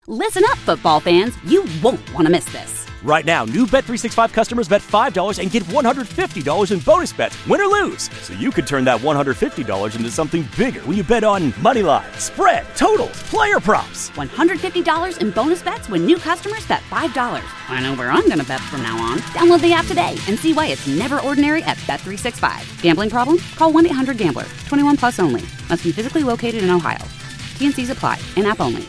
Listen up, football fans. You won't want to miss this. Right now, new Bet365 customers bet $5 and get $150 in bonus bets, win or lose. So you could turn that $150 into something bigger when you bet on money line, spread, totals, player props. $150 in bonus bets when new customers bet $5. I know where I'm going to bet from now on. Download the app today and see why it's never ordinary at Bet365. Gambling problem? Call 1-800-GAMBLER. 21 plus only. Must be physically located in Ohio. T&Cs apply. In-app only.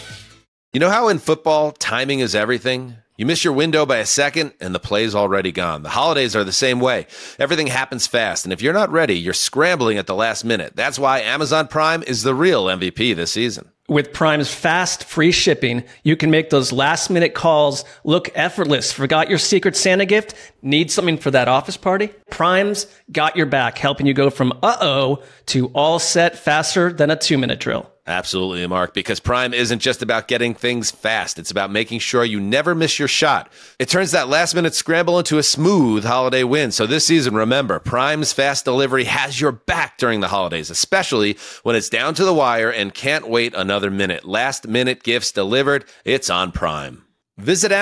You know how in football, timing is everything? You miss your window by a second, and the play's already gone. The holidays are the same way. Everything happens fast, and if you're not ready, you're scrambling at the last minute. That's why Amazon Prime is the real MVP this season. With Prime's fast, free shipping, you can make those last-minute calls look effortless. Forgot your Secret Santa gift? Need something for that office party? Prime's got your back, helping you go from uh-oh to all set faster than a 2-minute drill. Absolutely, Mark, because Prime isn't just about getting things fast. It's about making sure you never miss your shot. It turns that last-minute scramble into a smooth holiday win. So this season, remember, Prime's fast delivery has your back during the holidays, especially when it's down to the wire and can't wait another minute. Last-minute gifts delivered, it's on Prime. Visit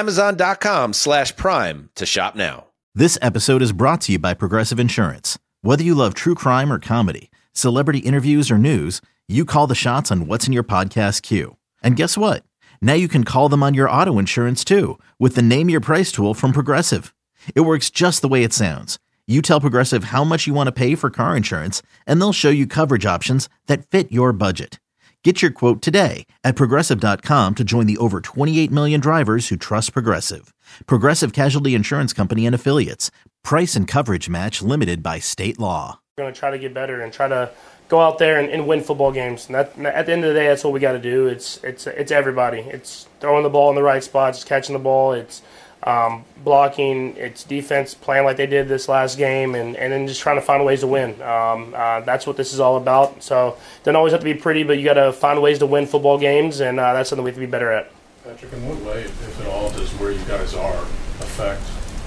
Amazon.com/Prime to shop now. This episode is brought to you by Progressive Insurance. Whether you love true crime or comedy, celebrity interviews or news, you call the shots on what's in your podcast queue. And guess what? Now you can call them on your auto insurance too with the Name Your Price tool from Progressive. It works just the way it sounds. You tell Progressive how much you want to pay for car insurance, and they'll show you coverage options that fit your budget. Get your quote today at Progressive.com to join the over 28 million drivers who trust Progressive. Progressive Casualty Insurance Company and Affiliates. Price and coverage match limited by state law. We're going to try to get better and try to go out there and win football games. And at the end of the day, that's what we got to do. It's everybody. It's throwing the ball in the right spots, it's catching the ball, it's blocking, it's defense playing like they did this last game, and then just trying to find ways to win. That's what this is all about. So it doesn't always have to be pretty, but you got to find ways to win football games, and that's something we have to be better at. Patrick, in what way, if at all, does where you guys are affect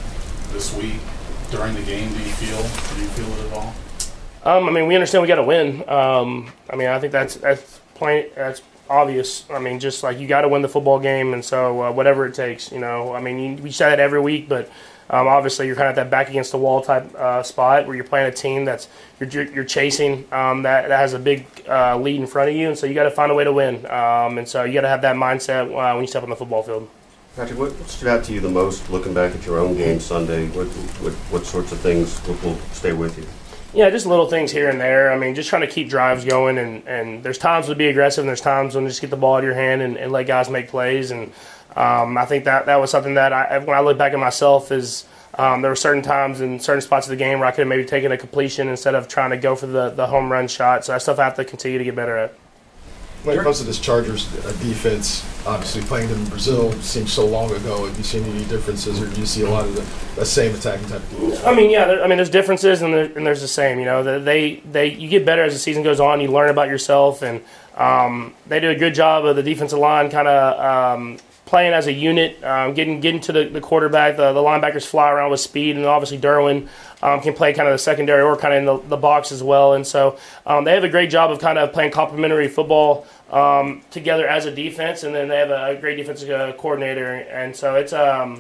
this week during the game? Do you feel it at all? I mean, we understand we got to win. I mean, I think that's plain, that's obvious. I mean, just like you got to win the football game, and so whatever it takes, you know. I mean, we say that every week, but obviously you're kind of at that back against the wall type spot where you're playing a team that's you're chasing that has a big lead in front of you, and so you got to find a way to win. And so you got to have that mindset when you step on the football field. Patrick, what stood out to you the most looking back at your own game Sunday? What sorts of things will stay with you? Yeah, just little things here and there. I mean, just trying to keep drives going, and there's times to be aggressive, and there's times when you just get the ball out of your hand and let guys make plays. And I think that was something that when I look back at myself is there were certain times in certain spots of the game where I could have maybe taken a completion instead of trying to go for the home run shot. So that's stuff I have to continue to get better at. When it comes to this Chargers defense, obviously playing them in Brazil seems so long ago. Have you seen any differences, or do you see a lot of the same attacking type of defense? I mean, yeah. There's differences, and there's the same. You know, you get better as the season goes on. You learn about yourself, and they do a good job of the defensive line kind of playing as a unit, getting to the quarterback. The linebackers fly around with speed, and obviously Derwin can play kind of the secondary or kind of in the box as well. And so they have a great job of kind of playing complementary football together as a defense, and then they have a great defensive coordinator. And so it's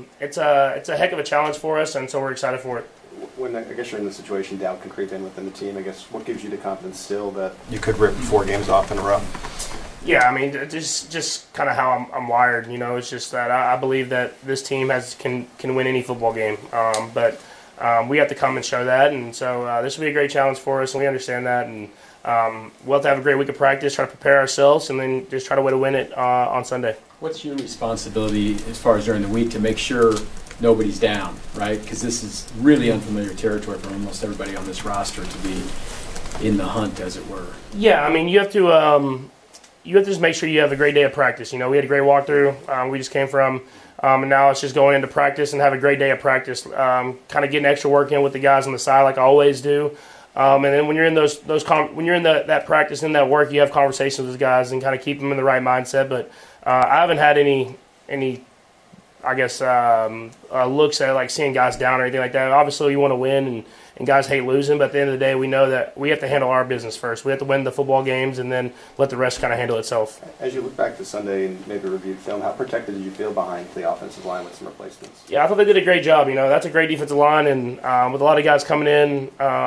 a heck of a challenge for us, and so we're excited for it. When I guess you're in the situation doubt can creep in within the team, I guess what gives you the confidence still that you could rip 4 games off in a row? Yeah, I mean, just kind of how I'm wired. You know, it's just that I believe that this team can win any football game, but we have to come and show that, and so this will be a great challenge for us, and we understand that, and we'll have to have a great week of practice, try to prepare ourselves, and then just try to win it on Sunday. What's your responsibility as far as during the week to make sure nobody's down, right? Because this is really unfamiliar territory for almost everybody on this roster to be in the hunt, as it were. Yeah, I mean, you have to just make sure you have a great day of practice. You know, we had a great walkthrough. We just came from, and now it's just going into practice and have a great day of practice. Kind of getting extra work in with the guys on the side, like I always do. And then when you're in when you're in that practice and that work, you have conversations with guys and kind of keep them in the right mindset. But I haven't had any I guess looks at like seeing guys down or anything like that. Obviously, you want to win and guys hate losing. But at the end of the day, we know that we have to handle our business first. We have to win the football games and then let the rest kind of handle itself. As you look back to Sunday and maybe reviewed film, how protected did you feel behind the offensive line with some replacements? Yeah, I thought they did a great job. That's a great defensive line, and with a lot of guys coming in,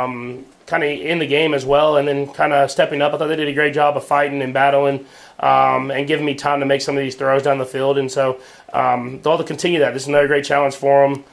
kind of in the game as well, and then kind of stepping up. I thought they did a great job of fighting and battling and giving me time to make some of these throws down the field. And so they'll have to continue that. This is another great challenge for them,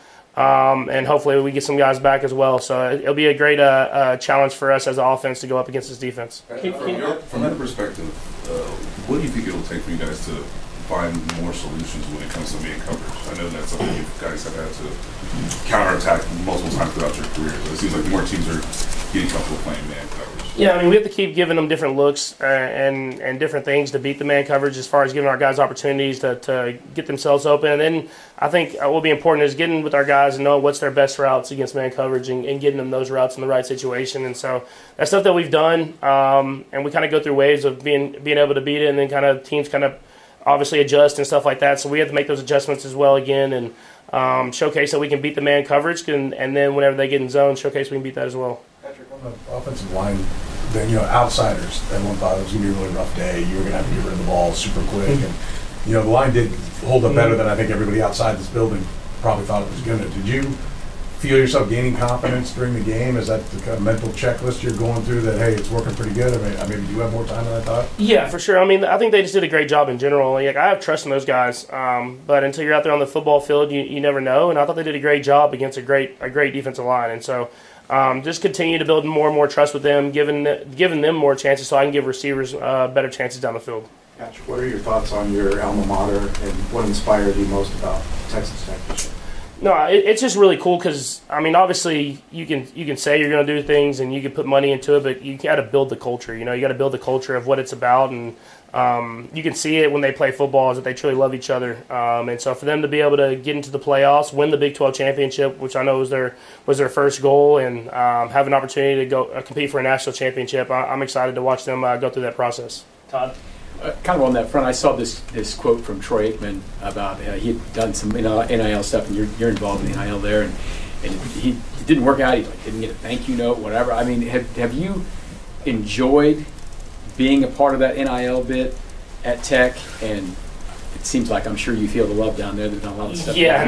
and hopefully we get some guys back as well. So it'll be a great challenge for us as an offense to go up against this defense. From that perspective, what do you think it will take for you guys to find more solutions when it comes to man coverage? I know that's something you guys have had to counterattack multiple times throughout your career, but it seems like more teams are getting comfortable playing man coverage. Yeah, I mean, we have to keep giving them different looks and different things to beat the man coverage as far as giving our guys opportunities to get themselves open. And then I think what will be important is getting with our guys and know what's their best routes against man coverage and getting them those routes in the right situation. And so that's stuff that we've done, and we kind of go through waves of being able to beat it, and then kind of teams kind of obviously adjust and stuff like that. So we have to make those adjustments as well again and showcase that we can beat the man coverage, and then whenever they get in zone, showcase we can beat that as well. Patrick, on the offensive line, then, outsiders, everyone thought it was going to be a really rough day. You were going to have to get rid of the ball super quick. And, the line did hold up better than I think everybody outside this building probably thought it was going to. Did you feel yourself gaining confidence during the game? Is that the kind of mental checklist you're going through that, hey, it's working pretty good? I mean, do you have more time than I thought? Yeah, for sure. I mean, I think they just did a great job in general. Like, I have trust in those guys, but until you're out there on the football field, you never know. And I thought they did a great job against a great defensive line. And so just continue to build more and more trust with them, giving them more chances so I can give receivers better chances down the field. Patrick, what are your thoughts on your alma mater and what inspired you most about Texas Tech this year? No, it's just really cool because, I mean, obviously you can say you're going to do things and you can put money into it, but you got to build the culture. You got to build the culture of what it's about, and you can see it when they play football is that they truly love each other. And so for them to be able to get into the playoffs, win the Big 12 championship, which I know was their first goal, and have an opportunity to go compete for a national championship, I'm excited to watch them go through that process. Todd? Kind of on that front, I saw this quote from Troy Aikman about he had done some NIL stuff, and you're involved in the NIL there, and he didn't work out. He didn't get a thank you note, whatever. I mean, have you enjoyed being a part of that NIL bit at Tech? And it seems like I'm sure you feel the love down there. They've done a lot of stuff. Yeah,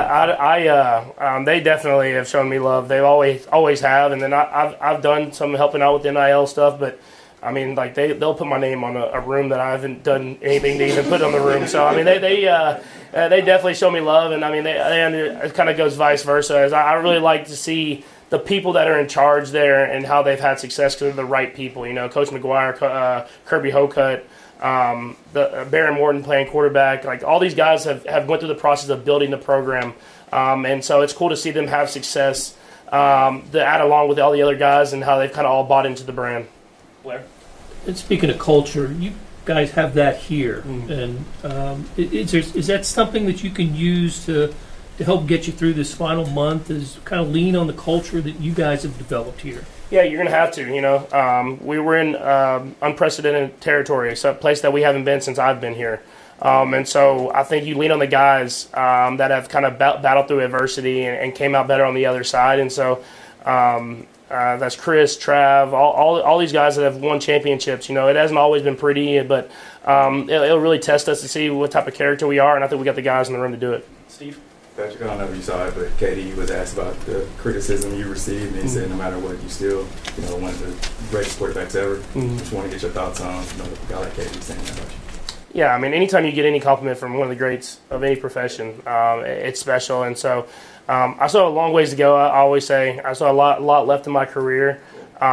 no, they definitely have shown me love. They always have, and then I've done some helping out with the NIL stuff, but. I mean, like they'll put my name on a room that I haven't done anything to even put on the room. So I mean, they definitely show me love, and I mean, it kind of goes vice versa. As I really like to see the people that are in charge there and how they've had success because they're the right people. Coach McGuire, Kirby Hocutt, the Baron Morton playing quarterback. Like all these guys have went through the process of building the program, and so it's cool to see them have success. To add along with all the other guys and how they've kind of all bought into the brand. Blair? And speaking of culture, you guys have that here, and is that something that you can use to help get you through this final month? Is kind of lean on the culture that you guys have developed here? Yeah, you're gonna have to. We were in unprecedented territory. It's a place that we haven't been since I've been here, and so I think you lean on the guys that have kind of battled through adversity and came out better on the other side, and so. That's Chris, Trav, all these guys that have won championships. It hasn't always been pretty, but it'll really test us to see what type of character we are, and I think we got the guys in the room to do it. Steve? Patrick, I don't know if you saw it, but KD was asked about the criticism you received, and he said no matter what, you still one of the greatest quarterbacks ever. Just want to get your thoughts on a guy like KD saying that about you. Yeah, I mean, anytime you get any compliment from one of the greats of any profession, it's special, and so I still have a long ways to go. I always say I still have a lot left in my career,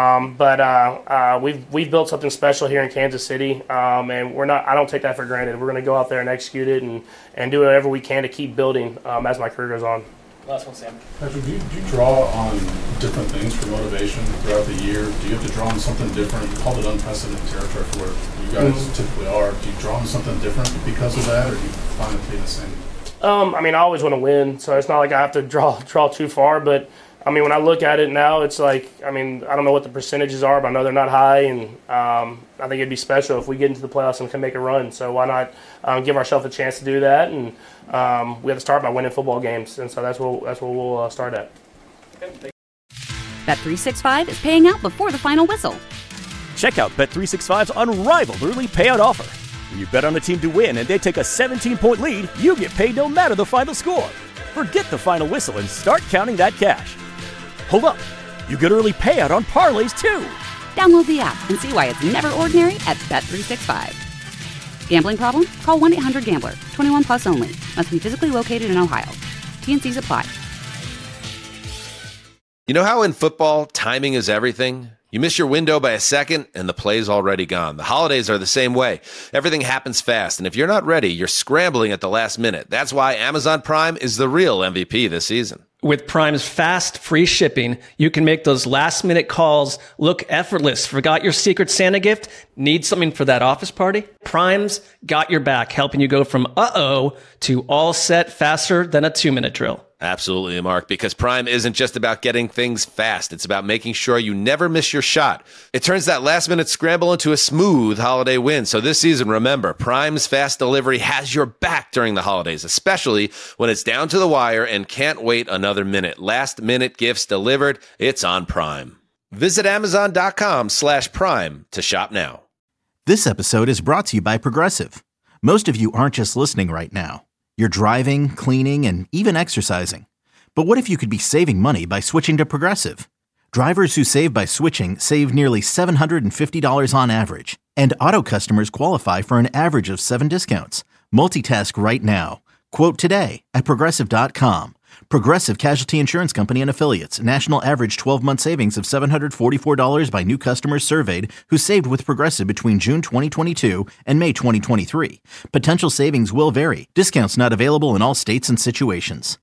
but we've built something special here in Kansas City, and I don't take that for granted. We're going to go out there and execute it and do whatever we can to keep building as my career goes on. Last one, Sam. Patrick, do you draw on different things for motivation throughout the year? Do you have to draw on something different? You called it unprecedented territory for where you guys typically are. Do you draw on something different because of that, or do you find it to be the same? I mean, I always want to win, so it's not like I have to draw too far. But I mean, when I look at it now, it's like, I mean, I don't know what the percentages are, but I know they're not high, and I think it'd be special if we get into the playoffs and can make a run. So why not give ourselves a chance to do that? And we have to start by winning football games, and so that's where we'll start at. Bet365 is paying out before the final whistle. Check out Bet365's unrivaled early payout offer. When you bet on a team to win and they take a 17-point lead, you get paid no matter the final score. Forget the final whistle and start counting that cash. Hold up. You get early payout on parlays, too. Download the app and see why it's never ordinary at Bet365. Gambling problem? Call 1-800-GAMBLER. 21 plus only. Must be physically located in Ohio. T&Cs apply. You know how in football, timing is everything? You miss your window by a second, and the play's already gone. The holidays are the same way. Everything happens fast, and if you're not ready, you're scrambling at the last minute. That's why Amazon Prime is the real MVP this season. With Prime's fast, free shipping, you can make those last-minute calls look effortless. Forgot your Secret Santa gift? Need something for that office party? Prime's got your back, helping you go from uh-oh to all set faster than a 2-minute drill. Absolutely, Mark, because Prime isn't just about getting things fast. It's about making sure you never miss your shot. It turns that last-minute scramble into a smooth holiday win. So this season, remember, Prime's fast delivery has your back during the holidays, especially when it's down to the wire and can't wait another minute. Last-minute gifts delivered. It's on Prime. Visit Amazon.com/Prime to shop now. This episode is brought to you by Progressive. Most of you aren't just listening right now. You're driving, cleaning, and even exercising. But what if you could be saving money by switching to Progressive? Drivers who save by switching save nearly $750 on average. And auto customers qualify for an average of 7 discounts. Multitask right now. Quote today at Progressive.com. Progressive Casualty Insurance Company and Affiliates. National average 12-month savings of $744 by new customers surveyed who saved with Progressive between June 2022 and May 2023. Potential savings will vary. Discounts not available in all states and situations.